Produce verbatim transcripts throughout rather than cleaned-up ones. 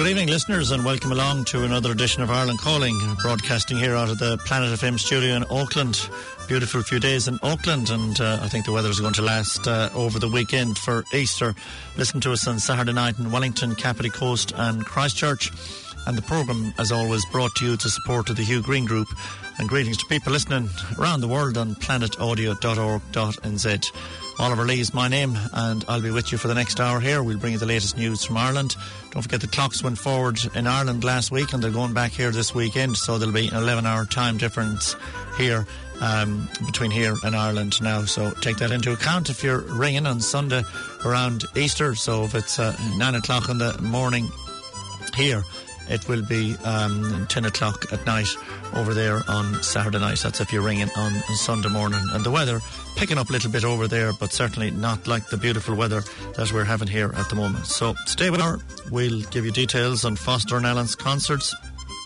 good evening, listeners, and welcome along to another edition of Ireland Calling, broadcasting here out of the Planet F M studio in Auckland. Beautiful few days in Auckland, and uh, I think the weather is going to last uh, over the weekend for Easter. Listen to us on Saturday night in Wellington, Kapiti Coast and Christchurch. And the programme, as always, brought to you to support of the Hugh Green Group. And greetings to people listening around the world on planet audio dot org dot n z. Oliver Lee is my name, and I'll be with you for the next hour here. We'll bring you the latest news from Ireland. Don't forget the clocks went forward in Ireland last week, and they're going back here this weekend, so there'll be an eleven hour time difference here um, between here and Ireland now. So take that into account if you're ringing on Sunday around Easter. So if it's uh, nine o'clock in the morning here, it will be um, ten o'clock at night over there on Saturday night. That's if you're ringing on, on Sunday morning. And the weather picking up a little bit over there, but certainly not like the beautiful weather that we're having here at the moment. So stay with us. We'll give you details on Foster and Allen's concerts.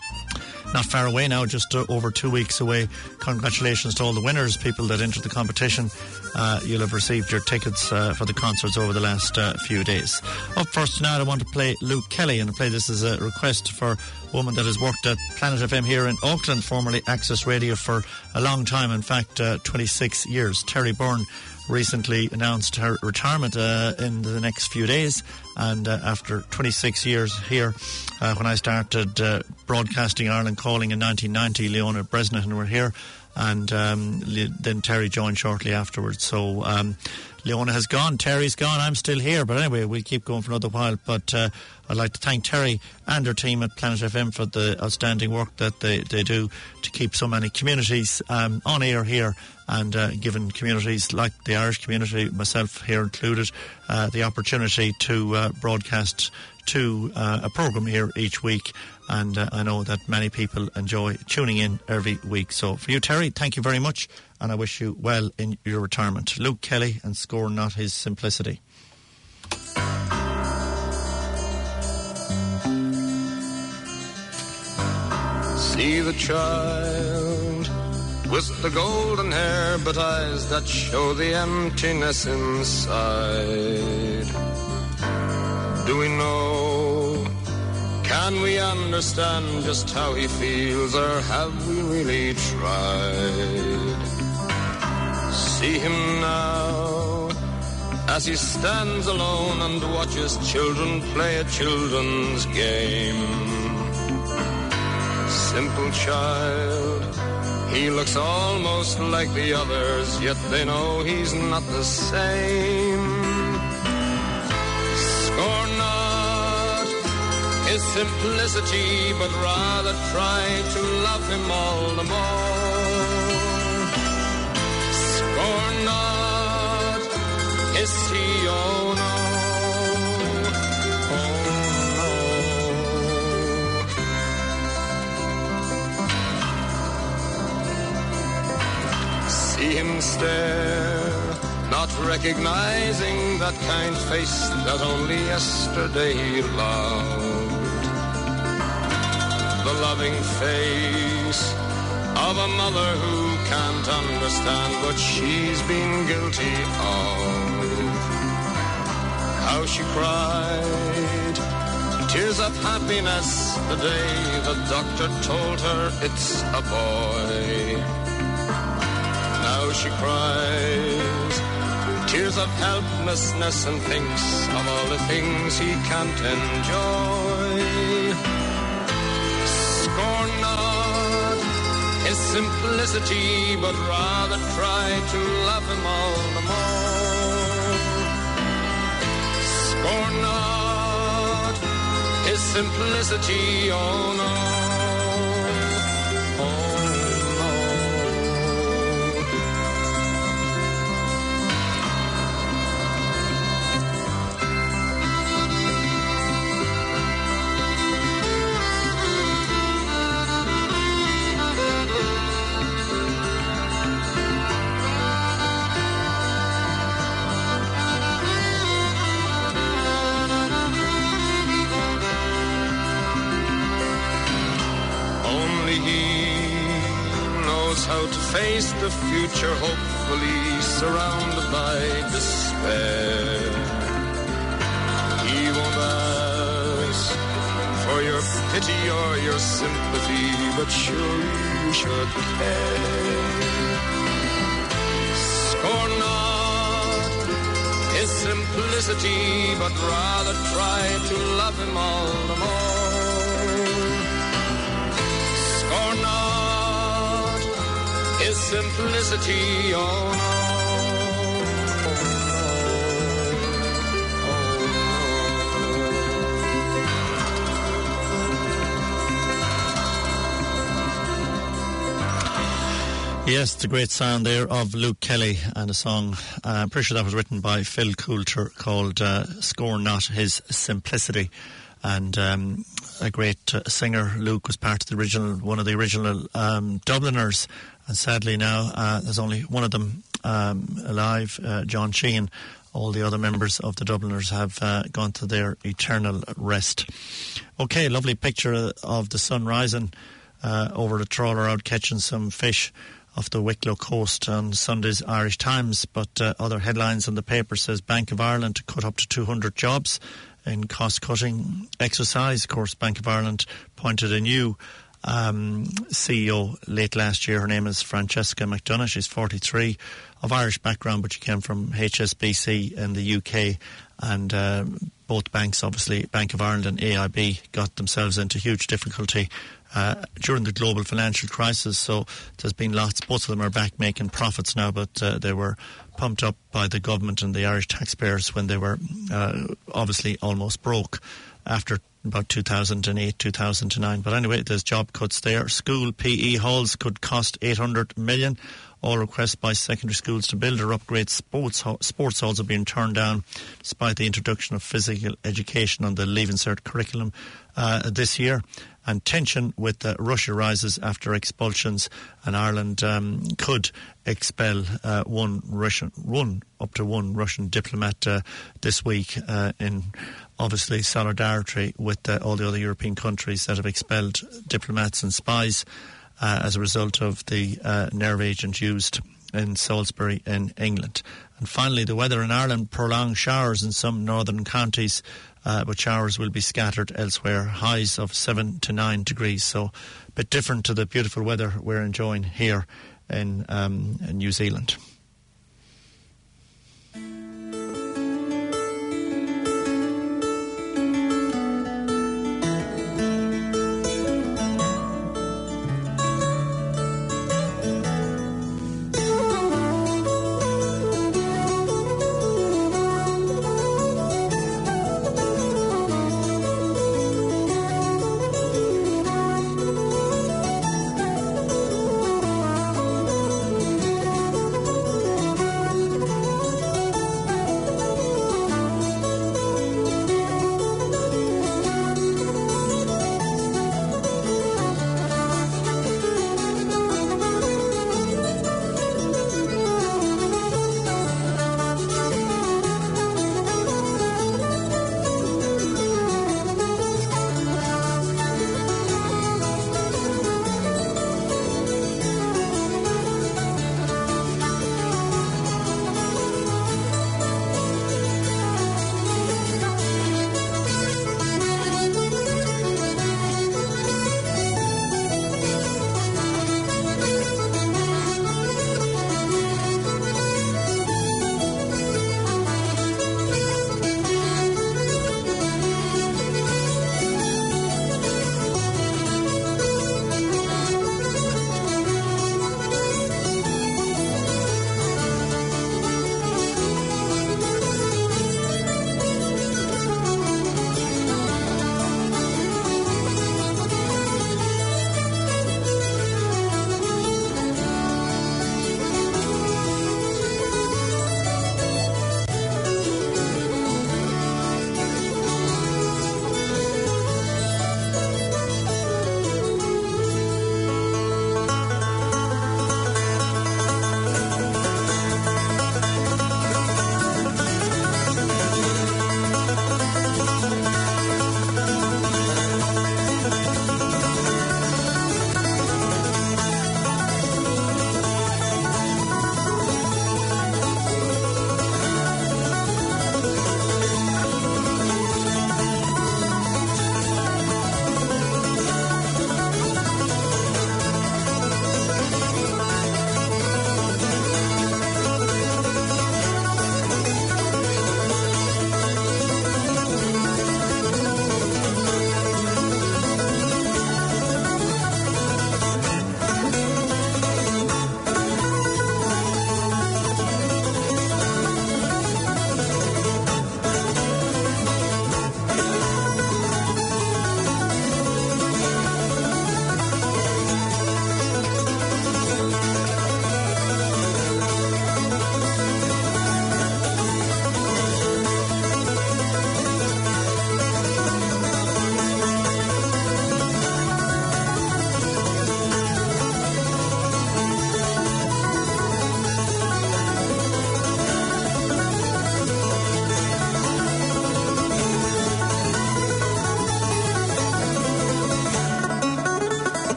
Not far away now, just uh, over two weeks away. Congratulations to all the winners, people that entered the competition. Uh, you'll have received your tickets uh, for the concerts over the last uh, few days. Up first tonight, I want to play Luke Kelly, and I play this as a request for a woman that has worked at Planet F M here in Auckland, formerly Access Radio, for a long time, in fact, uh, twenty-six years. Terry Byrne recently announced her retirement uh, in the next few days, and uh, after twenty-six years here, uh, when I started uh, broadcasting Ireland Calling in nineteen ninety, Leona Bresnahan were here, and um, Le- then Terry joined shortly afterwards. So um, Leona has gone, Terry's gone, I'm still here, but anyway, we'll keep going for another while. But uh, I'd like to thank Terry and her team at Planet F M for the outstanding work that they, they do to keep so many communities um, on air here, and uh, giving communities like the Irish community, myself here included, uh, the opportunity to uh, broadcast to uh, a programme here each week. And uh, I know that many people enjoy tuning in every week. So for you, Terry, thank you very much, and I wish you well in your retirement. Luke Kelly and Scorn Not His Simplicity. See the child with the golden hair, but eyes that show the emptiness inside. Do we know? Can we understand just how he feels, or have we really tried? See him now as he stands alone and watches children play a children's game. Simple child, he looks almost like the others, yet they know he's not the same. Scorn not his simplicity, but rather try to love him all the more. Scorn not his he, oh no, oh no. See him stare, not recognizing that kind face that only yesterday he loved. The loving face of a mother who can't understand what she's been guilty of. How she cried tears of happiness the day the doctor told her it's a boy. Now she cries tears of helplessness and thinks of all the things he can't enjoy. Scorn not his simplicity, but rather try to love him all the more. Scorn not his simplicity, oh no, oh how to face the future, hopefully surrounded by despair. He won't ask for for your pity or your sympathy, but sure you should care. Scorn not his simplicity, but rather try to love him all the more. Scorn not his simplicity, oh no. Yes, the great sound there of Luke Kelly and a song, uh, I'm pretty sure that was written by Phil Coulter, called uh, Scorn Not His Simplicity. And um, a great uh, singer. Luke was part of the original, one of the original um, Dubliners. And sadly now uh, there's only one of them um, alive, uh, John Sheehan. All the other members of the Dubliners have uh, gone to their eternal rest. Okay, lovely picture of the sun rising uh, over the trawler out catching some fish off the Wicklow coast on Sunday's Irish Times. But uh, other headlines in the paper says Bank of Ireland to cut up to two hundred jobs in cost-cutting exercise. Of course, Bank of Ireland appointed a new um, C E O late last year. Her name is Francesca McDonagh. She's forty-three, of Irish background, but she came from H S B C in the U K. And uh, both banks, obviously, Bank of Ireland and A I B, got themselves into huge difficulty Uh, during the global financial crisis. So there's been lots, both of them are back making profits now, but uh, they were pumped up by the government and the Irish taxpayers when they were uh, obviously almost broke after about two thousand eight, two thousand nine. But anyway, there's job cuts there. School P E halls could cost eight hundred million. All requests by secondary schools to build or upgrade sports sports halls are being turned down, despite the introduction of physical education on the Leaving Cert curriculum uh, this year. And tension with uh, Russia rises after expulsions, and Ireland um, could expel uh, one Russian, one up to one Russian diplomat uh, this week, uh, in obviously solidarity with uh, all the other European countries that have expelled diplomats and spies uh, as a result of the uh, nerve agent used in Salisbury in England. And finally, the weather in Ireland: prolonged showers in some northern counties, uh, but showers will be scattered elsewhere. Highs of seven to nine degrees, so a bit different to the beautiful weather we're enjoying here in, um, in New Zealand.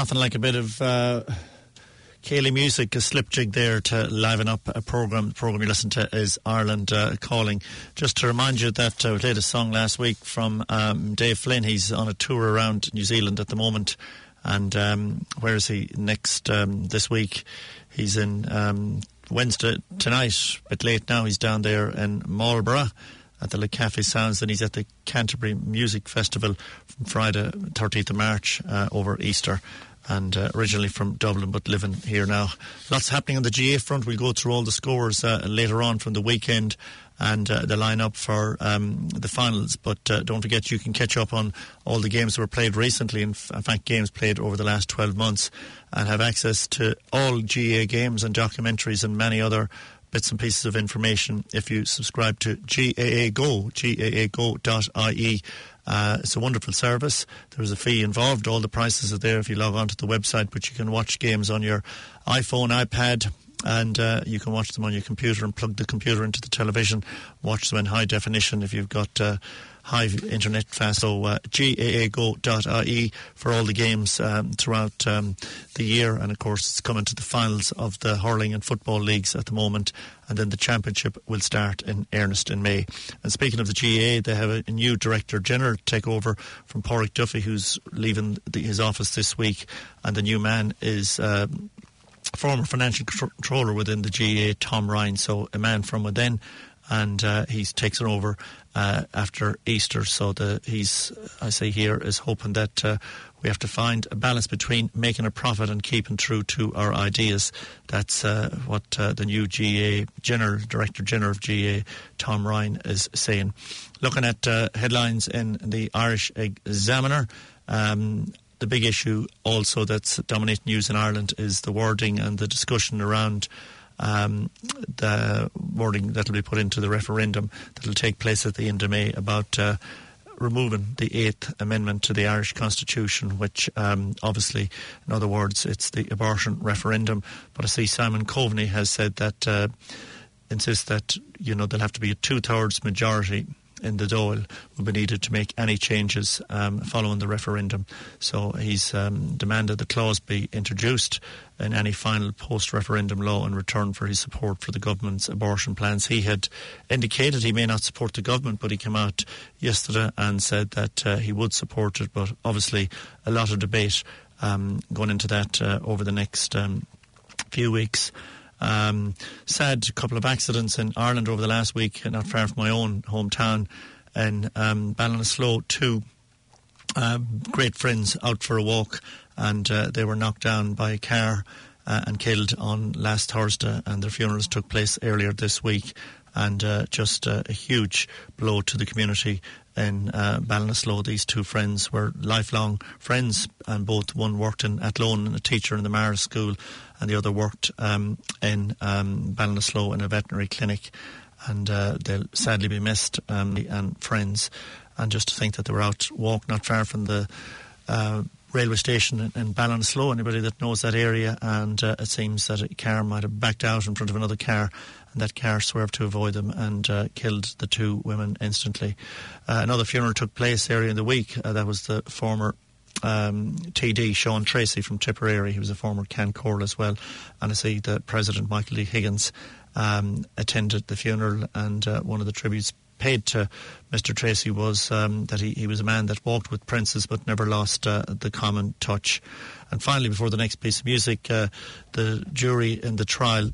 Nothing like a bit of uh, Cayley music, a slip jig there to liven up a programme. The programme you listen to is Ireland uh, Calling. Just to remind you that uh, we played a song last week from um, Dave Flynn. He's on a tour around New Zealand at the moment. And um, where is he next um, this week? He's in um, Wednesday tonight, a bit late now. He's down there in Marlborough at the Le Café Sounds, and he's at the Canterbury Music Festival from Friday, thirteenth of March, uh, over Easter. And uh, originally from Dublin, but living here now. Lots happening on the G A A front. We'll go through all the scores uh, later on from the weekend and uh, the line-up for um, the finals. But uh, don't forget, you can catch up on all the games that were played recently, in fact, games played over the last twelve months, and have access to all G A A games and documentaries and many other bits and pieces of information if you subscribe to G A A Go, G A A go dot I E. Uh, it's a wonderful service. There's a fee involved. All the prices are there if you log on to the website, but you can watch games on your iPhone, iPad, and uh, you can watch them on your computer and plug the computer into the television, watch them in high definition if you've got uh, high internet fast. So uh, G A A go dot I E for all the games um, throughout um, the year. And of course it's coming to the finals of the hurling and football leagues at the moment, and then the championship will start in earnest in May. And speaking of the G A A, they have a, a new Director General take over from Pádraig Duffy, who's leaving the, his office this week, and the new man is uh, former financial controller within the G A A, Tom Ryan, so a man from within, and uh, he's taken over uh, after Easter. So the, he's, I say here, is hoping that uh, we have to find a balance between making a profit and keeping true to our ideas. That's uh, what uh, the new G A A General, Director General of G A A, Tom Ryan, is saying. Looking at uh, headlines in the Irish Examiner, um, the big issue also that's dominating news in Ireland is the wording and the discussion around um, the wording that will be put into the referendum that will take place at the end of May about uh, removing the Eighth Amendment to the Irish Constitution, which um, obviously, in other words, it's the abortion referendum. But I see Simon Coveney has said that, uh, insists that, you know, there'll have to be a two-thirds majority in the Dáil will be needed to make any changes um, following the referendum. So he's um, demanded the clause be introduced in any final post-referendum law in return for his support for the government's abortion plans. He had indicated he may not support the government, but he came out yesterday and said that uh, he would support it. But obviously a lot of debate um, going into that uh, over the next um, few weeks. Um, sad couple of accidents in Ireland over the last week, not far from my own hometown in um, Ballinasloe. Two uh, great friends out for a walk, and uh, they were knocked down by a car uh, and killed on last Thursday, and their funerals took place earlier this week. And uh, just uh, a huge blow to the community in uh, Ballinasloe. These two friends were lifelong friends, and both one worked in Athlone, a teacher in the Mars School, and the other worked um, in um, Ballinasloe in a veterinary clinic. And uh, they'll sadly be missed, um, and friends. And just to think that they were out walk not far from the uh, railway station in, in Ballinasloe, anybody that knows that area, and uh, it seems that a car might have backed out in front of another car, and that car swerved to avoid them and uh, killed the two women instantly. Uh, another funeral took place earlier in the week. Uh, that was the former um, T D, Sean Tracy from Tipperary. He was a former Can Corl as well. And I see the President, Michael D. Higgins, um, attended the funeral, and uh, one of the tributes paid to Mister Tracy was um, that he, he was a man that walked with princes but never lost uh, the common touch. And finally, before the next piece of music, uh, the jury in the trial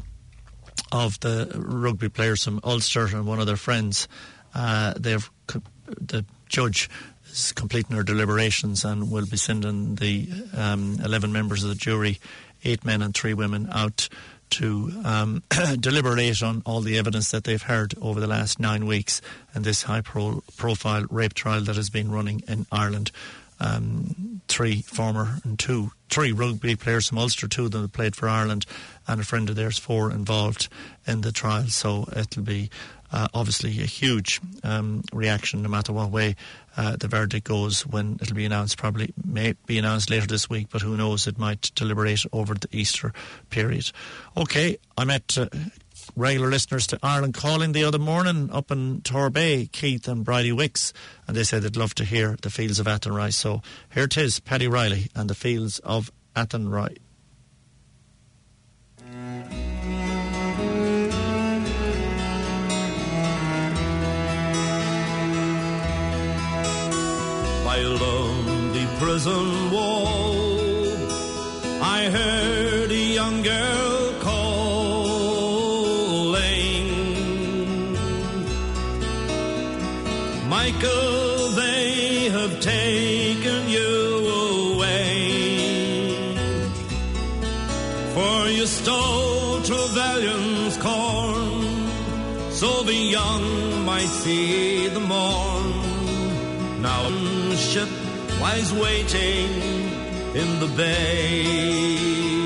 of the rugby players from Ulster and one of their friends, uh, they've the judge is completing their deliberations and will be sending the um, eleven members of the jury, eight men and three women, out to um, deliberate on all the evidence that they've heard over the last nine weeks in this high-profile rape trial that has been running in Ireland. Um, three former and two, three rugby players from Ulster, two of them have played for Ireland, and a friend of theirs, four involved in the trial. So it'll be uh, obviously a huge um, reaction no matter what way uh, the verdict goes when it'll be announced. Probably may be announced later this week, but who knows, it might deliberate over the Easter period. Okay, I met uh, regular listeners to Ireland Calling the other morning up in Torbay, Keith and Bridie Wicks, and they said they'd love to hear the Fields of Athenry. So here it is, Paddy Riley and the Fields of Athenry. By a lonely prison wall, I heard a young girl calling, Michael, they have taken you away, for you stole Trevelyan's corn, so the young might see the morn. Now a ship lies waiting in the bay.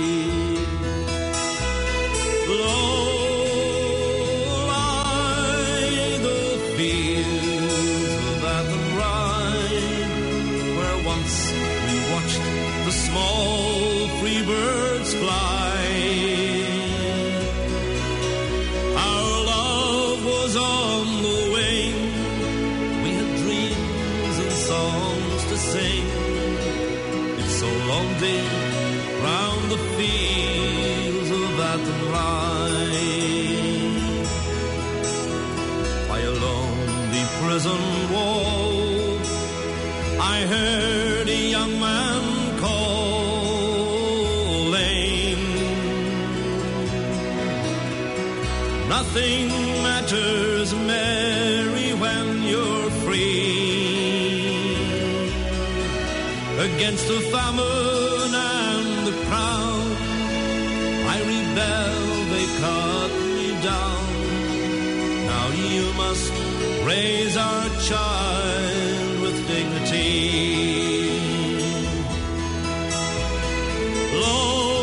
Low lie the fields of Athenry, where once we watched the small free birds fly. Our love was on the wing, we had dreams and songs to sing. It's so lonely round the fields of Athenry. By a lonely prison wall, I heard a young man calling. Nothing matters, Mary, when you're free. Against the famine and the crown, I rebelled, they cut me down. Now you must raise our child with dignity. Low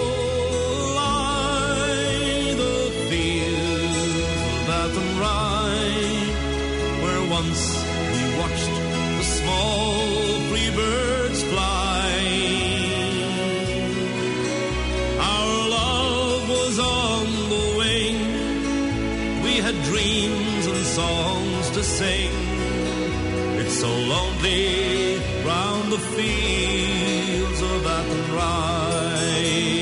lie the fields of Athenry, where once we watched the small free birds fly. Our love was on the wing, we had dreams and songs to sing. It's so lonely round the fields of Athenry.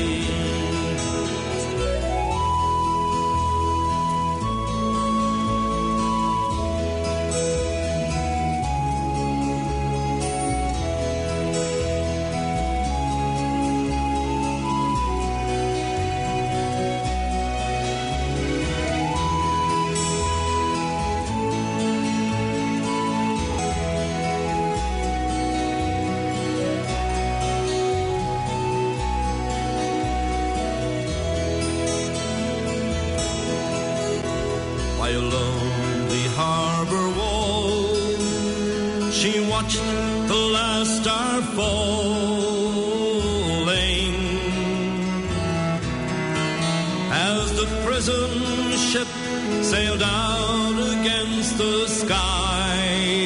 By a lonely harbour wall, she watched the last star falling, as the prison ship sailed out against the sky.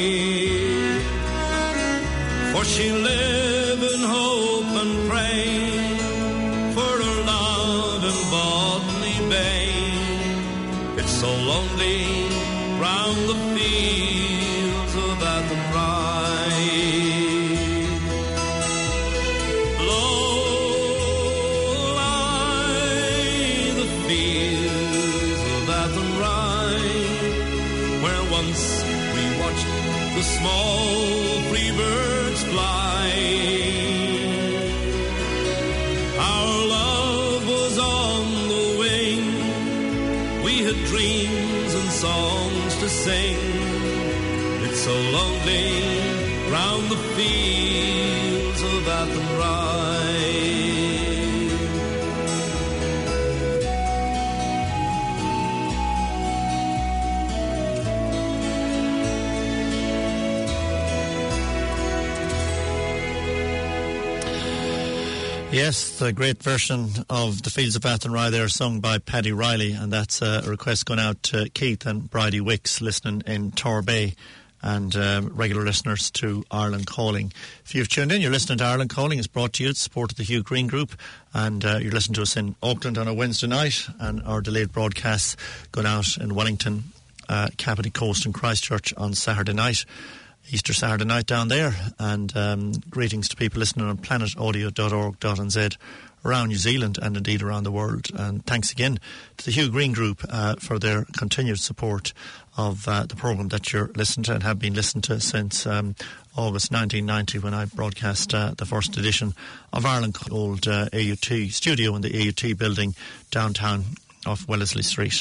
For she lived in hope and pray for her love in Botany Bay. It's so lonely round the fields of Athenry. Low lie the fields of Athenry, where once we watched the small free birds fly. Our love was on the wing, we had dreams and songs to sing. It's so lonely round the fields of Athenry. Yes, the great version of The Fields of Athenry there, sung by Paddy Riley, and that's a request going out to Keith and Bridie Wicks listening in Torbay, and um, regular listeners to Ireland Calling. If you've tuned in, you're listening to Ireland Calling. It's brought to you, it's support of the Hugh Green Group, and uh, you're listening to us in Auckland on a Wednesday night, and our delayed broadcasts going out in Wellington, uh, Capity Coast and Christchurch on Saturday night. Easter Saturday night down there. And um, greetings to people listening on planet audio dot org dot n z around New Zealand and indeed around the world. And thanks again to the Hugh Green Group uh, for their continued support of uh, the programme that you're listening to and have been listening to since um, August nineteen ninety, when I broadcast uh, the first edition of Ireland, old uh, A U T studio in the A U T building downtown off Wellesley Street.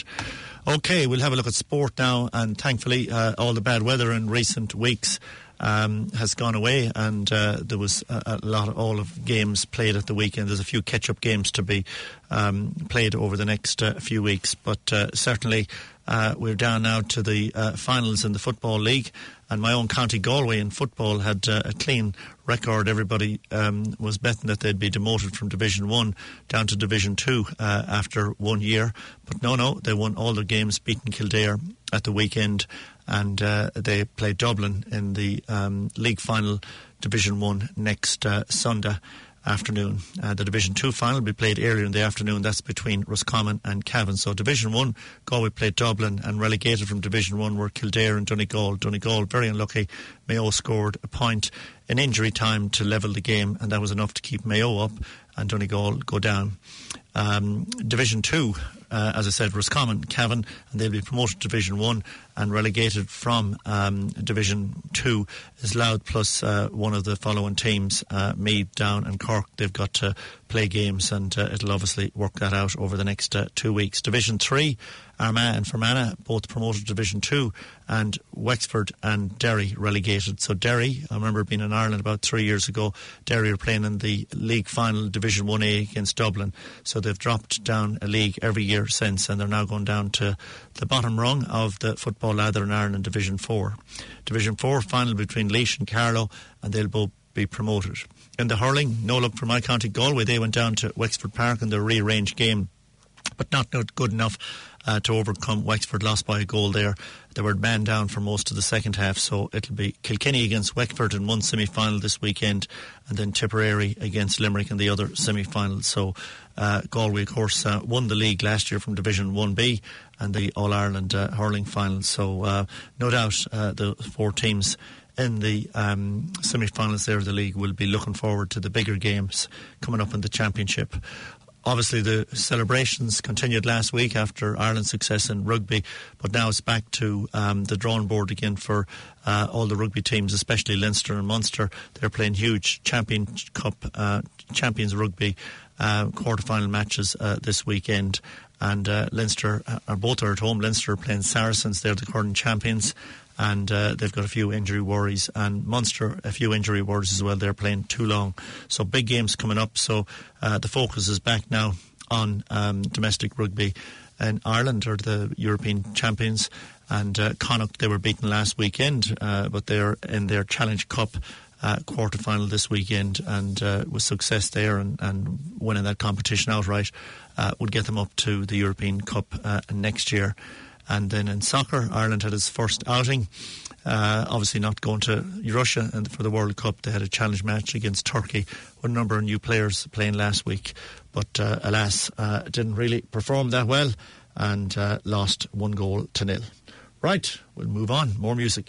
OK, we'll have a look at sport now, and thankfully uh, all the bad weather in recent weeks um, has gone away, and uh, there was a, a lot of all of games played at the weekend. There's a few catch-up games to be um, played over the next uh, few weeks, but uh, certainly uh, we're down now to the uh, finals in the Football League, and my own County Galway in football had uh, a clean record. Everybody um, was betting that they'd be demoted from Division one down to Division two uh, after one year. But no, no, they won all their games, beating Kildare at the weekend, and uh, they play Dublin in the um, league final, Division one, next uh, Sunday afternoon. Uh, the Division two final will be played earlier in the afternoon. That's between Roscommon and Cavan. So Division one, Galway played Dublin, and relegated from Division one were Kildare and Donegal. Donegal, very unlucky. Mayo scored a point in injury time to level the game, and that was enough to keep Mayo up and Donegal go down. Um, Division two, uh, as I said, Roscommon, Cavan, and they'll be promoted to Division one, and relegated from um, Division two is Louth plus uh, one of the following teams, uh, Meath, Down and Cork. They've got to play games, and uh, it'll obviously work that out over the next uh, two weeks. Division three, Armagh and Fermanagh both promoted to Division two, and Wexford and Derry relegated. So Derry, I remember being in Ireland about three years ago, Derry are playing in the league final, Division one A against Dublin. So they've dropped down a league every year since, and they're now going down to the bottom rung of the football ladder in Ireland, Division four. Division four final between Laois and Carlow, and they'll both be promoted. In the hurling, no luck for my County Galway. They went down to Wexford Park in their rearranged game, but not good enough uh, to overcome Wexford. Lost by a goal there. They were man down for most of the second half, so it'll be Kilkenny against Wexford in one semi-final this weekend, and then Tipperary against Limerick in the other semi-final. So uh, Galway, of course, uh, won the league last year from Division one B and the All-Ireland uh, hurling final. So uh, no doubt uh, the four teams in the um, semi-finals there of the league will be looking forward to the bigger games coming up in the championship. Obviously, the celebrations continued last week after Ireland's success in rugby, but now it's back to um, the drawing board again for uh, all the rugby teams, especially Leinster and Munster. They're playing huge Champion Cup, uh, Champions Rugby uh, quarter-final matches uh, this weekend. And uh, Leinster are both are at home. Leinster are playing Saracens. They're the current champions, and uh, they've got a few injury worries. And Munster, a few injury worries as well. They're playing Toulon. So big games coming up. So uh, the focus is back now on um, domestic rugby. And Ireland are the European champions. And uh, Connacht, they were beaten last weekend, uh, but they're in their Challenge Cup Uh, quarter-final this weekend, and uh, with success there and, and winning that competition outright uh, would get them up to the European Cup uh, next year. And then in soccer, Ireland had its first outing, uh, obviously not going to Russia and for the World Cup. They had a challenge match against Turkey with a number of new players playing last week, but uh, alas, uh, didn't really perform that well and uh, lost one goal to nil. Right, we'll move on. More music.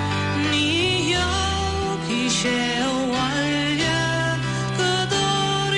Shall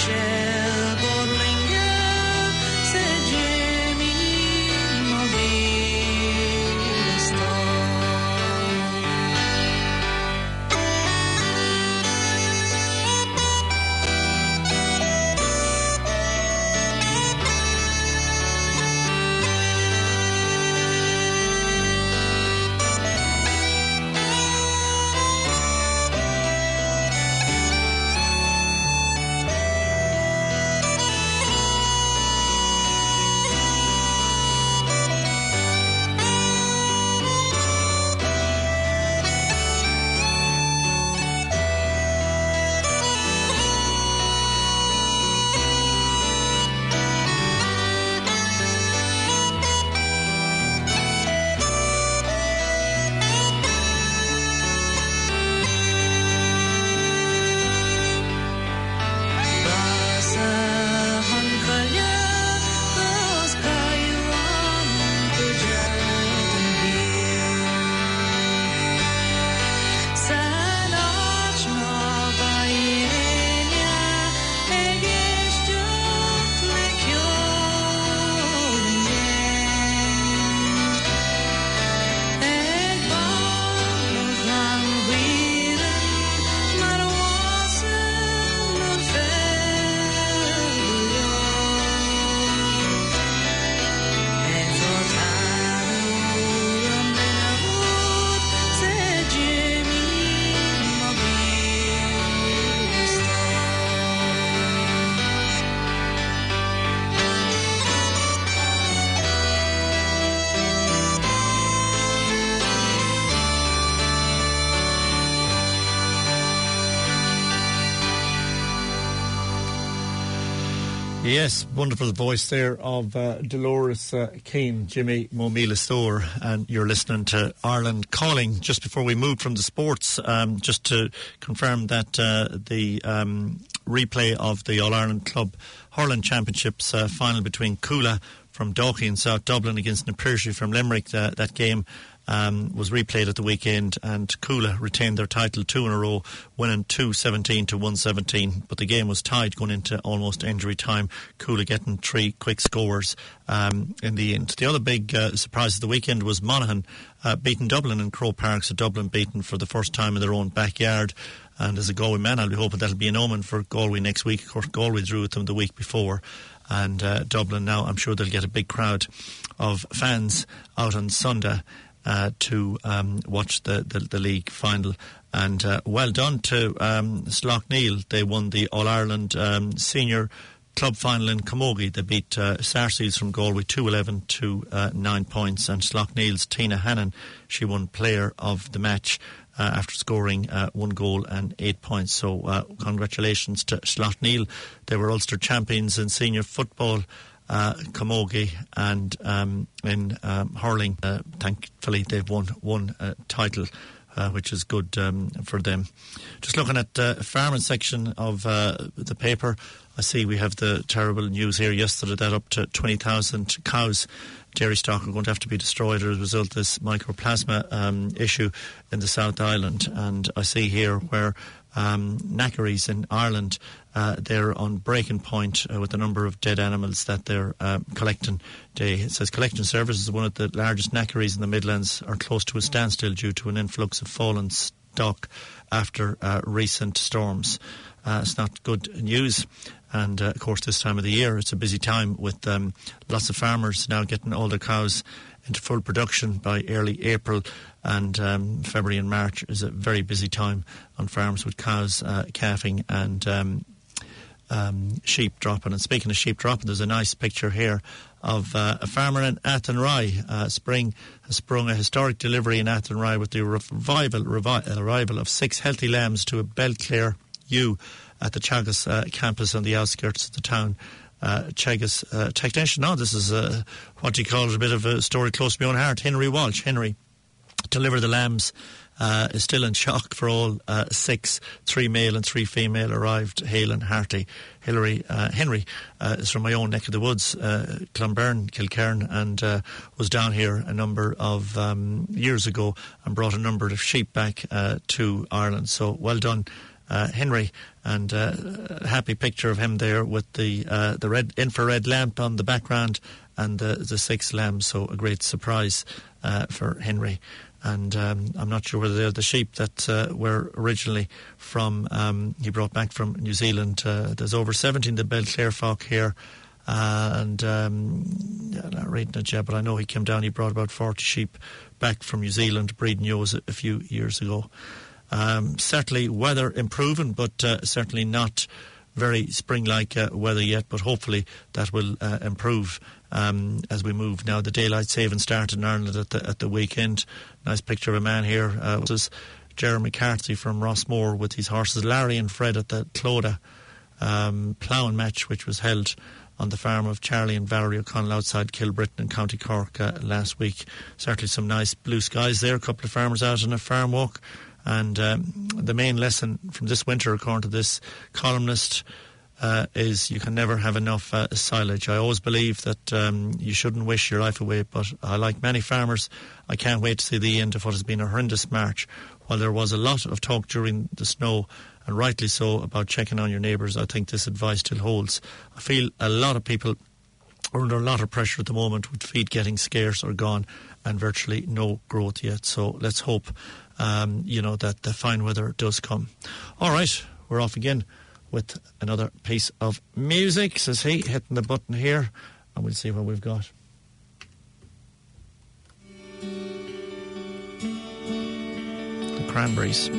Yes, wonderful voice there of uh, Dolores uh, Keane, Jimmy Momila Store, and you're listening to Ireland Calling. Just before we move from the sports, um, just to confirm that uh, the um, replay of the All-Ireland Club Hurling Championships uh, final between Coola from Dalkey in South Dublin against Napirshi from Limerick, uh, that game Um, was replayed at the weekend, and Coola retained their title two in a row, winning two seventeen to one seventeen, but the game was tied going into almost injury time, Coola getting three quick scores um, in the end. The other big uh, surprise of the weekend was Monaghan uh, beating Dublin in Croke Park, so Dublin beaten for the first time in their own backyard. And as a Galway man, I'll be hoping that'll be an omen for Galway next week. Of course, Galway drew with them the week before, and uh, Dublin now, I'm sure they'll get a big crowd of fans out on Sunday Uh, to um, watch the, the, the league final. And uh, well done to um, Slaughtneil. They won the All-Ireland um, Senior Club Final in Camogie. They beat uh, Sarseals from Galway two eleven to uh, nine points. And Slaughtneil's Tina Hannon, she won Player of the Match uh, after scoring uh, one goal and eight points. So uh, congratulations to Slaughtneil. They were Ulster champions in senior football, Uh, Camogie, and um, in um, hurling. Uh, thankfully, they've won one uh, title, uh, which is good um, for them. Just looking at the uh, farming section of uh, the paper, I see we have the terrible news here yesterday that up to twenty thousand cows, dairy stock, are going to have to be destroyed as a result of this mycoplasma um, issue in the South Island. And I see here where Um, knackeries in Ireland, uh, they're on breaking point uh, with the number of dead animals that they're uh, collecting. They, it says collection services, one of the largest knackeries in the Midlands, are close to a standstill due to an influx of fallen stock after uh, recent storms. Uh, it's not good news. And, uh, of course, this time of the year, it's a busy time with um, lots of farmers now getting all their cows into full production by early April, and um, February and March is a very busy time on farms with cows uh, calving and um, um, sheep dropping. And speaking of sheep dropping, there's a nice picture here of uh, a farmer in Athenry. Uh, spring has sprung a historic delivery in Athenry with the revival, revi- arrival of six healthy lambs to a Belclare ewe at the Chagas uh, campus on the outskirts of the town. Uh, Chagas uh, technician, no, this is uh, what do you call it, a bit of a story close to my own heart. Henry Walsh, Henry, delivered the lambs, uh, is still in shock for all uh, six, three male and three female arrived hale and hearty. Hillary, uh, Henry uh, is from my own neck of the woods, uh, Clonberne, Kilcairn, and uh, was down here a number of um, years ago and brought a number of sheep back uh, to Ireland. So well done, uh, Henry, and uh, a happy picture of him there with the uh, the red infrared lamp on the background and the, the six lambs, so a great surprise uh, for Henry. And um, I'm not sure whether they're the sheep that uh, were originally from, um, he brought back from New Zealand. Uh, there's over seventeen the Belclare flock here. Uh, and um, I'm not reading it yet, but I know he came down, he brought about forty sheep back from New Zealand, breeding ewes a, a few years ago. Um, certainly weather improving, but uh, certainly not very spring-like uh, weather yet, but hopefully that will uh, improve um, as we move. Now the daylight saving started in Ireland at the, at the weekend. Nice picture of a man here. Uh, this is Jeremy McCarthy from Rossmore with his horses Larry and Fred at the Clodagh um, ploughing match, which was held on the farm of Charlie and Valerie O'Connell outside Kilbrittain in County Cork uh, last week. Certainly some nice blue skies there, a couple of farmers out on a farm walk. And um, the main lesson from this winter, according to this columnist, uh, is you can never have enough uh, silage. I always believe that um, you shouldn't wish your life away, but I, like many farmers, I can't wait to see the end of what has been a horrendous March. While there was a lot of talk during the snow, and rightly so, about checking on your neighbours, I think this advice still holds. I feel a lot of people are under a lot of pressure at the moment with feed getting scarce or gone and virtually no growth yet. So let's hope, um, you know, that the fine weather does come. All right, we're off again with another piece of music, says he, hitting the button here, and we'll see what we've got. The Cranberries.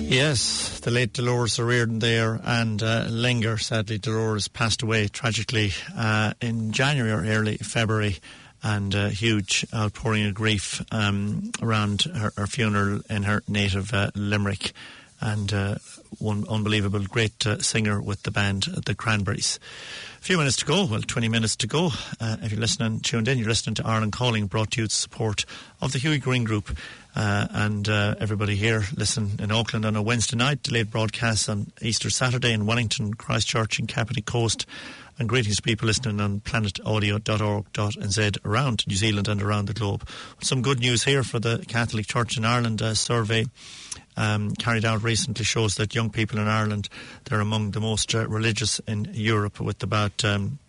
Yes, the late Dolores O'Riordan there, and uh, Linger. Sadly, Dolores passed away tragically uh, in January or early February, and a uh, huge outpouring of grief um, around her, her funeral in her native uh, Limerick, and uh, one unbelievable great uh, singer with the band The Cranberries. A few minutes to go, well, twenty minutes to go. Uh, if you're listening, tuned in, you're listening to Ireland Calling, brought to you with support of the Hughie Green Group. Uh, and uh, everybody here listen in Auckland on a Wednesday night, delayed broadcasts on Easter Saturday in Wellington, Christchurch and Kapiti Coast, and greetings to people listening on planet audio dot org dot n z around New Zealand and around the globe. Some good news here for the Catholic Church in Ireland. A survey um, carried out recently shows that young people in Ireland, they're among the most uh, religious in Europe, with about um,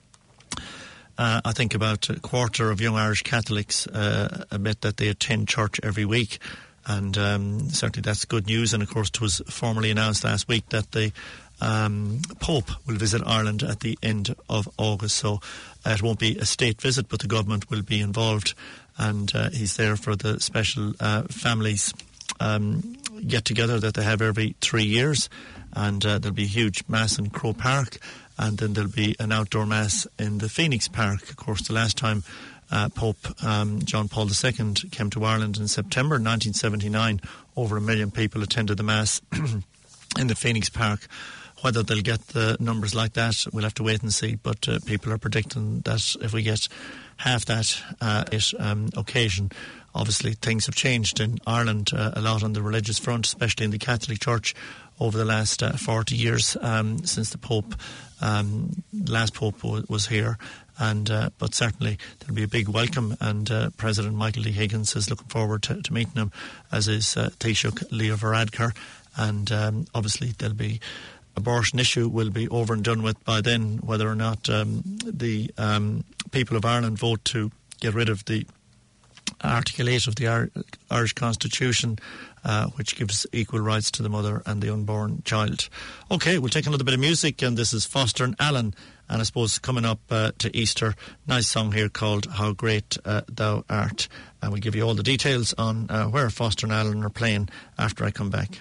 Uh, I think about a quarter of young Irish Catholics uh, admit that they attend church every week, and um, certainly that's good news. And of course it was formally announced last week that the um, Pope will visit Ireland at the end of August, so uh, it won't be a state visit, but the government will be involved, and uh, he's there for the special uh, families um, get-together that they have every three years, and uh, there'll be a huge mass in Croke Park. And then there'll be an outdoor mass in the Phoenix Park. Of course, the last time uh, Pope um, John Paul the Second came to Ireland in September nineteen seventy-nine, over a million people attended the mass in the Phoenix Park. Whether they'll get the numbers like that, we'll have to wait and see. But uh, people are predicting that if we get half that uh, it, um, occasion, obviously things have changed in Ireland uh, a lot on the religious front, especially in the Catholic Church, over the last uh, forty years um, since the Pope, um, last Pope w- was here. And uh, but certainly there'll be a big welcome, and uh, President Michael D. Higgins is looking forward to, to meeting him, as is uh, Taoiseach Leo Varadkar. And um, obviously there'll be abortion issue will be over and done with by then, whether or not um, the um, people of Ireland vote to get rid of the Article eight of the Ir- Irish Constitution, uh, which gives equal rights to the mother and the unborn child. OK, we'll take another bit of music, and this is Foster and Allen, and I suppose coming up uh, to Easter, nice song here called How Great uh, Thou Art. And we'll give you all the details on uh, where Foster and Allen are playing after I come back.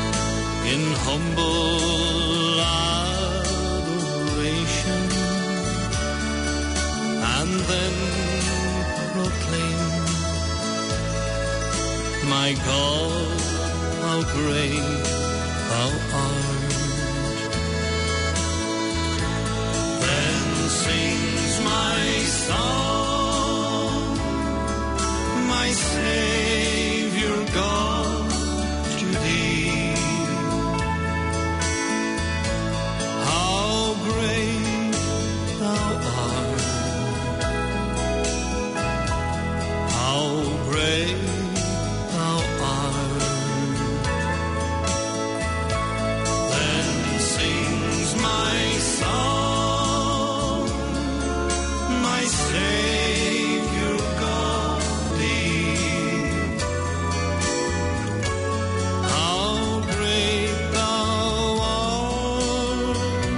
Humble adoration my God, how great thou art. Then sings my song, my Saviour God, to thee. How great thou art, how great thou art. Then sings my song, my Saviour God thee. How great thou art,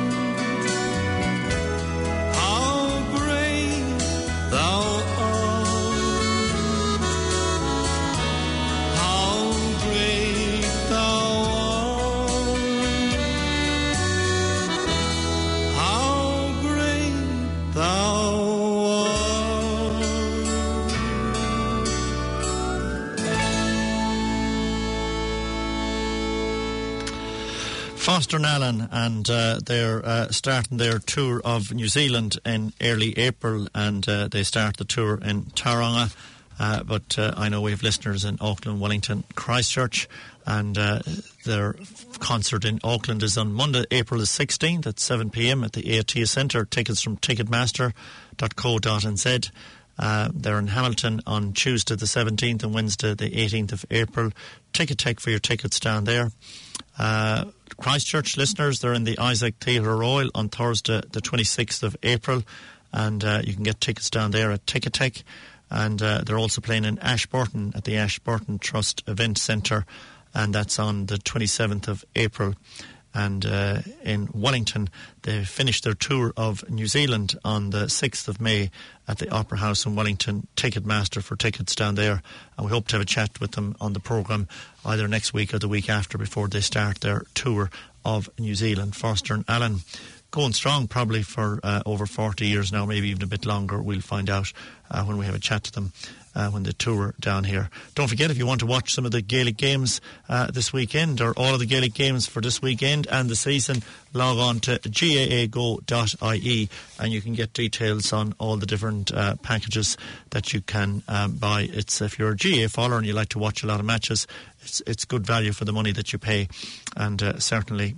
how great thou art, how great thou art, how great thou art. Foster and Allen, and uh, they're uh, starting their tour of New Zealand in early April, and uh, they start the tour in Tauranga. Uh, but uh, I know we have listeners in Auckland, Wellington, Christchurch, and uh, their concert in Auckland is on Monday, April the sixteenth at seven p.m. at the Aotea Centre. Tickets from ticketmaster dot co dot n z. Uh, they're in Hamilton on Tuesday the seventeenth and Wednesday the eighteenth of April. Ticket Tech for your tickets down there. Uh, Christchurch listeners, they're in the Isaac Theatre Royal on Thursday the twenty-sixth of April, and uh, you can get tickets down there at Ticket Tech. And uh, they're also playing in Ashburton at the Ashburton Trust Event Centre, and that's on the twenty-seventh of April. And uh, in Wellington, they finished their tour of New Zealand on the sixth of May at the Opera House in Wellington. Ticketmaster for tickets down there, and we hope to have a chat with them on the programme either next week or the week after before they start their tour of New Zealand. Foster and Allen going strong probably for uh, over forty years now, maybe even a bit longer. We'll find out uh, when we have a chat to them uh, when they tour down here. Don't forget, if you want to watch some of the Gaelic games uh, this weekend, or all of the Gaelic games for this weekend and the season, log on to g a a go dot i e and you can get details on all the different uh, packages that you can um, buy. It's if you're a G A A follower and you like to watch a lot of matches, it's it's good value for the money that you pay, and uh, certainly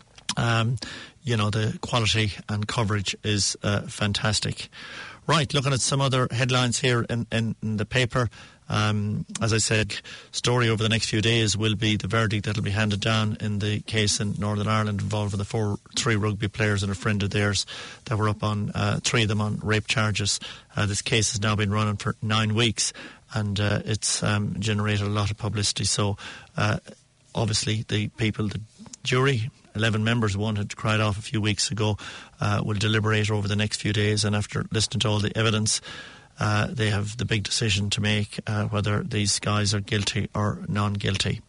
um, you know, the quality and coverage is uh, fantastic. Right, looking at some other headlines here in, in, in the paper. Um, as I said, story over the next few days will be the verdict that will be handed down in the case in Northern Ireland involving the four, three rugby players and a friend of theirs that were up on, uh, three of them on rape charges. Uh, this case has now been running for nine weeks, and uh, it's um, generated a lot of publicity. So, uh, obviously, the people, the jury, eleven members, one had cried off a few weeks ago, uh, will deliberate over the next few days, and after listening to all the evidence, uh, they have the big decision to make uh, whether these guys are guilty or non-guilty.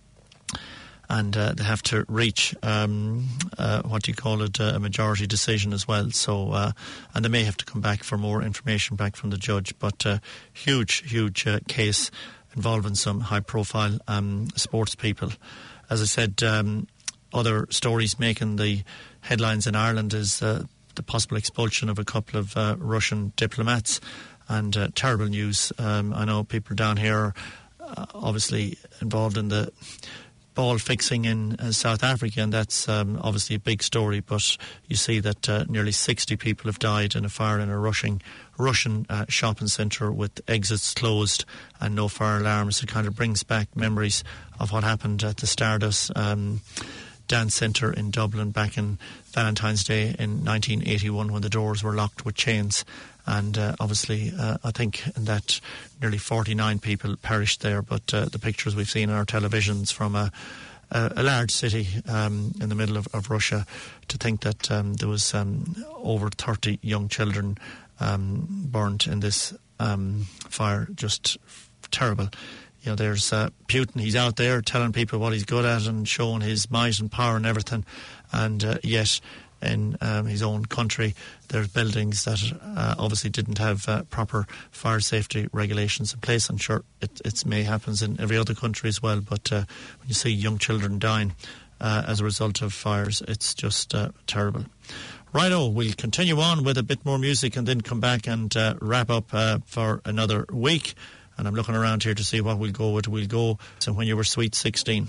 And uh, they have to reach, um, uh, what do you call it, uh, a majority decision as well. So, uh, and they may have to come back for more information back from the judge. But uh, huge, huge uh, case involving some high-profile um, sports people. As I said, um, other stories making the headlines in Ireland is uh, the possible expulsion of a couple of uh, Russian diplomats, and uh, terrible news. Um, I know people down here are uh, obviously involved in the ball fixing in uh, South Africa, and that's um, obviously a big story, but you see that uh, nearly sixty people have died in a fire in a Russian, Russian uh, shopping centre with exits closed and no fire alarms. It kind of brings back memories of what happened at the Stardust um, Dance Centre in Dublin back in Valentine's Day in nineteen eighty-one, when the doors were locked with chains. And uh, obviously, uh, I think that nearly forty-nine people perished there. But uh, the pictures we've seen on our televisions from a, a, a large city um, in the middle of, of Russia, to think that um, there was um, over thirty young children um, burnt in this um, fire, just terrible. You know, there's uh, Putin, he's out there telling people what he's good at and showing his might and power and everything, and uh, yet in um, his own country. There's buildings that uh, obviously didn't have uh, proper fire safety regulations in place. I'm sure it it's may happens in every other country as well, but uh, when you see young children dying uh, as a result of fires, it's just uh, terrible. Righto, we'll continue on with a bit more music and then come back and uh, wrap up uh, for another week. And I'm looking around here to see what we'll go with. We'll go to When You Were Sweet sixteen.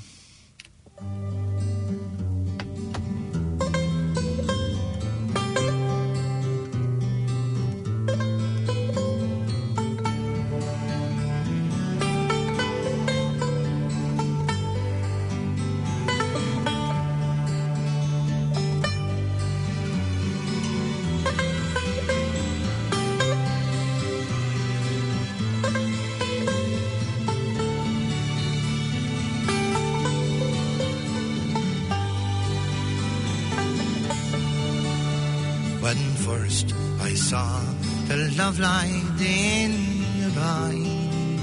When first I saw the love light in your eye,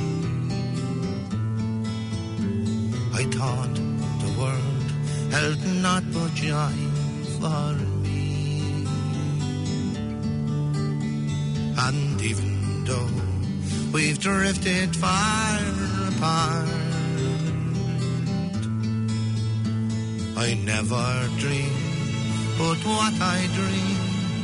I thought the world held naught but joy for me. And even though we've drifted far apart, I never dreamed but what I dreamed.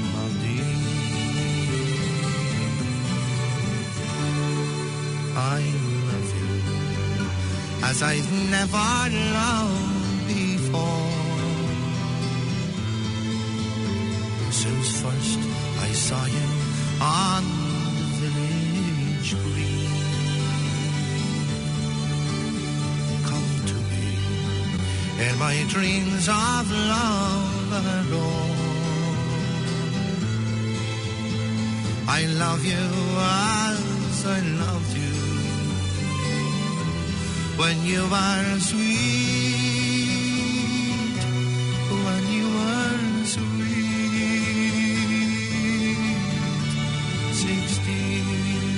I love you as I've never loved before. Since first I saw you on the village green. Come to me in my dreams of love alone. I love you as I loved you when you were sweet, when you were sweet, sixteen.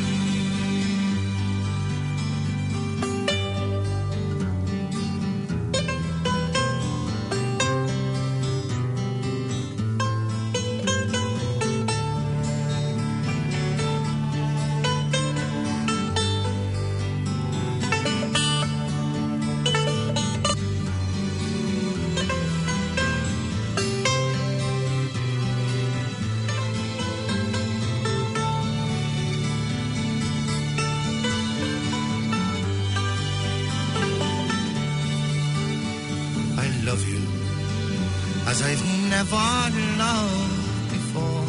As I've never loved before.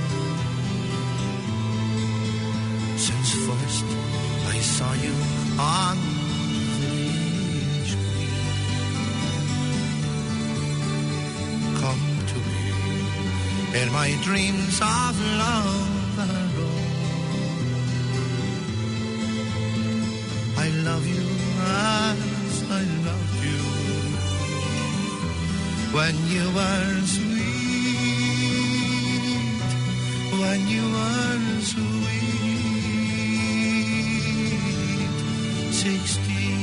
Since first I saw you on the village green. Come to me in my dreams of love alone. I love you as I loved you when you were sweet, when you were sweet, sixteen.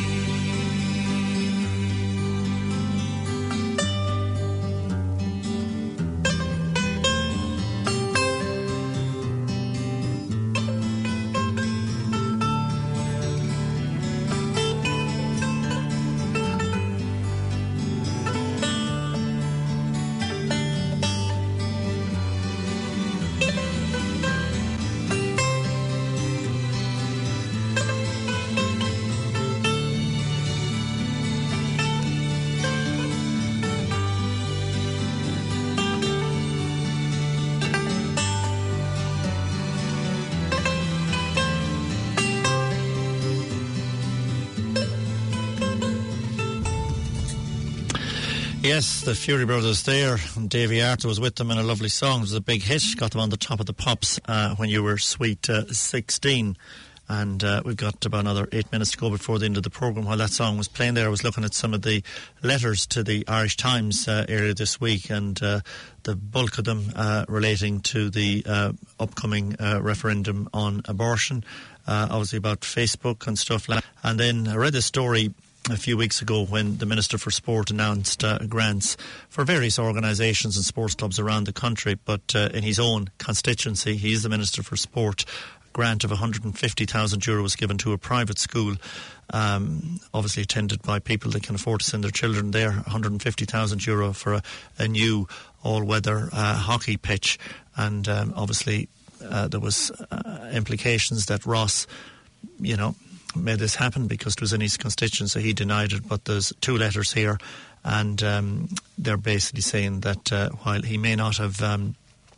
Yes, the Fury Brothers there, and Davy Arthur was with them in a lovely song. It was a big hit, got them on the top of the pops uh, when you were sweet uh, sixteen. And uh, we've got about another eight minutes to go before the end of the programme. While that song was playing there, I was looking at some of the letters to the Irish Times uh, earlier this week, and uh, the bulk of them uh, relating to the uh, upcoming uh, referendum on abortion, uh, obviously about Facebook and stuff like that. And then I read a story a few weeks ago when the Minister for Sport announced uh, grants for various organisations and sports clubs around the country, but uh, in his own constituency, he's the Minister for Sport. A grant of one hundred fifty thousand euro was given to a private school, um, obviously attended by people that can afford to send their children there. one hundred fifty thousand euro for a, a new all-weather uh, hockey pitch, and um, obviously uh, there was uh, implications that Ross, you know, made this happen because it was in his constituency. He denied it, but there's two letters here, and um, they're basically saying that uh, while he may not have um,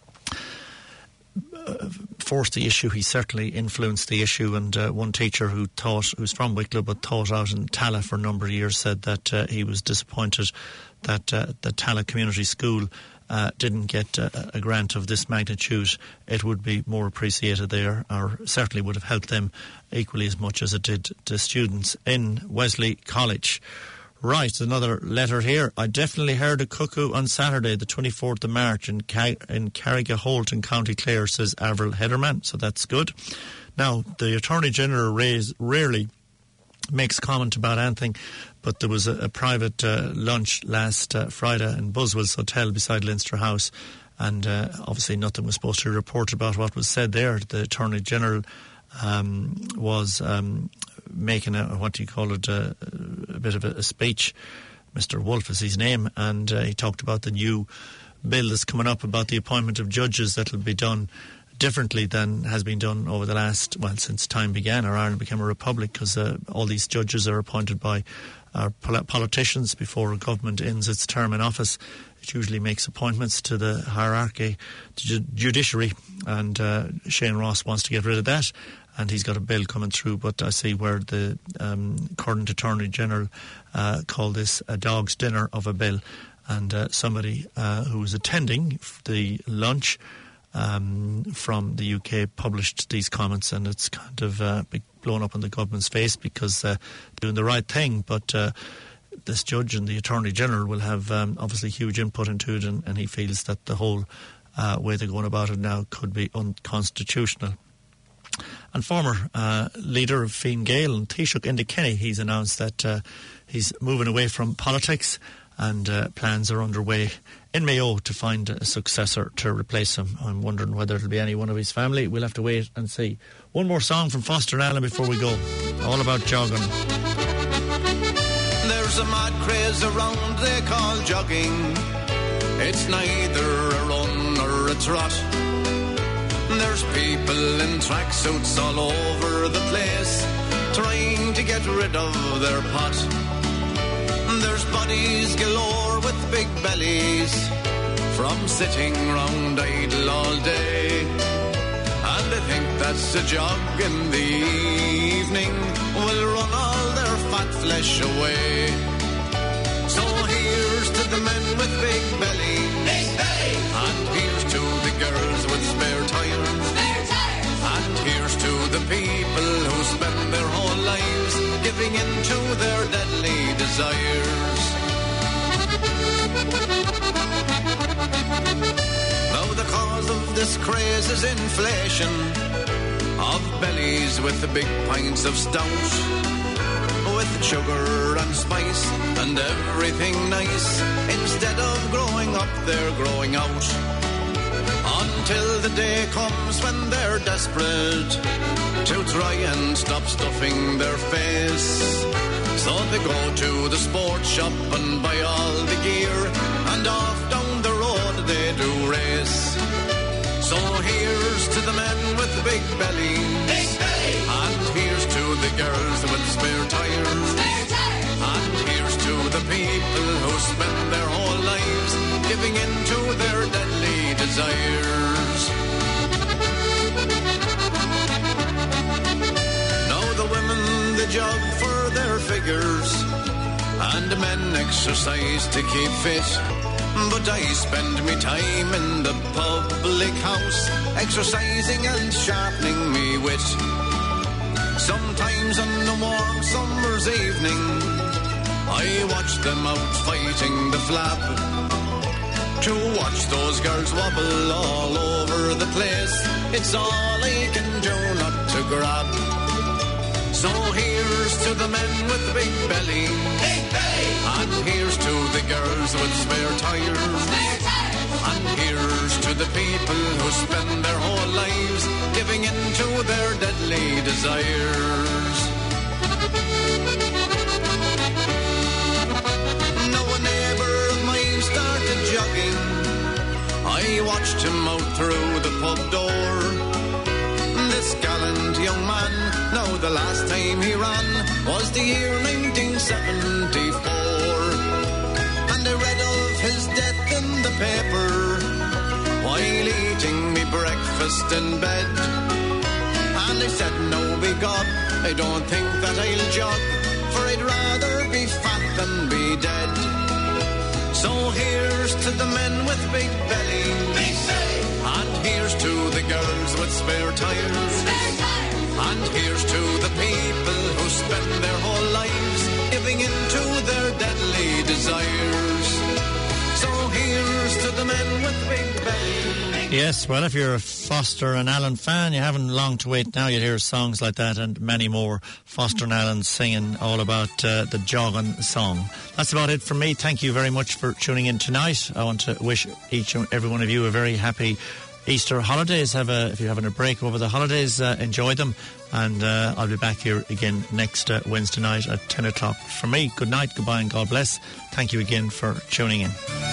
uh, forced the issue, he certainly influenced the issue. And uh, one teacher who taught, who's from Wicklow but taught out in Tala for a number of years, said that uh, he was disappointed that uh, the Tala Community School Uh, didn't get uh, a grant of this magnitude. It would be more appreciated there, or certainly would have helped them equally as much as it did the students in Wesley College. Right, another letter here. I definitely heard a cuckoo on Saturday, the twenty-fourth of March in, Ca- in Carrigaholt in County Clare, says Avril Heatherman, so that's good. Now, the Attorney General raise, rarely makes comment about anything, but there was a, a private uh, lunch last uh, Friday in Buswell's Hotel beside Leinster House, and uh, obviously nothing was supposed to report about what was said there. The Attorney General um, was um, making a, what do you call it, a, a bit of a, a speech. Mister Wolf is his name, and uh, he talked about the new bill that's coming up about the appointment of judges that will be done differently than has been done over the last, well, since time began, or Ireland became a republic, because uh, all these judges are appointed by our pol- politicians before a government ends its term in office. It usually makes appointments to the hierarchy, the ju- judiciary, and uh, Shane Ross wants to get rid of that, and he's got a bill coming through. But I see where the um, current Attorney General uh, called this a dog's dinner of a bill, and uh, somebody uh, who was attending the lunch Um, from the U K published these comments, and it's kind of uh, blown up in the government's face because uh, they're doing the right thing, but uh, this judge and the Attorney General will have um, obviously huge input into it, and, and he feels that the whole uh, way they're going about it now could be unconstitutional. And former uh, leader of Fine Gael and Taoiseach Enda Kenny, he's announced that uh, he's moving away from politics, and uh, plans are underway in Mayo to find a successor to replace him. I'm wondering whether it'll be any one of his family. We'll have to wait and see. One more song from Foster and Allen before we go. All about jogging. There's a mad craze around they call jogging. It's neither a run or a trot. There's people in tracksuits all over the place trying to get rid of their pot. There's bodies galore with big bellies from sitting round idle all day, and they think that's a jog in the evening will run all their fat flesh away. So here's to the men with big bellies, big bellies. And here's to the girls with spare tires, spare tires. And here's to the people who spend their whole lives giving in to their deadly desires. Now the cause of this craze is inflation of bellies with the big pints of stout, with sugar and spice and everything nice. Instead of growing up, they're growing out, until the day comes when they're desperate to try and stop stuffing their face. So they go to the sports shop and buy all the gear, and off down the road they do race. So here's to the men with the big belly, big belly. And here's to the girls with spare tires, spare tires. And here's to the people who spend their whole lives giving in to their deadly desires. Now the women, they jog for their figures, and the men exercise to keep fit. But I spend me time in the public house, exercising and sharpening me wit. Sometimes on a warm summer's evening, I watch them out fighting the flap. To watch those girls wobble all over the place, it's all I can do not to grab. So here's to the men with the big belly, big belly. And here's to the girls with spare tires, spare tires. And here's to the people who spend their whole lives giving in to their deadly desires. Now a neighbour of mine started jogging. I watched him out through the pub door. This gallant young man, now the last time he ran was the year nineteen seventy-four. And I read of his death in the paper while eating me breakfast in bed. And I said, no, by God, I don't think that I'll jog, for I'd rather be fat than be dead. So here's to the men with big belly, big belly. And here's to the girls with spare tires, spare tires. And here's to the people who spend their whole lives giving in to their deadly desires. So here's to the men with big belly. Yes, well, if you're a Foster and Allen fan, you haven't long to wait now. You'll hear songs like that and many more. Foster and Allen singing all about uh, the jogging song. That's about it from me. Thank you very much for tuning in tonight. I want to wish each and every one of you a very happy Easter holidays. Have a, if you're having a break over the holidays, uh, enjoy them. And uh, I'll be back here again next uh, Wednesday night at ten o'clock. For me, good night, goodbye and God bless. Thank you again for tuning in.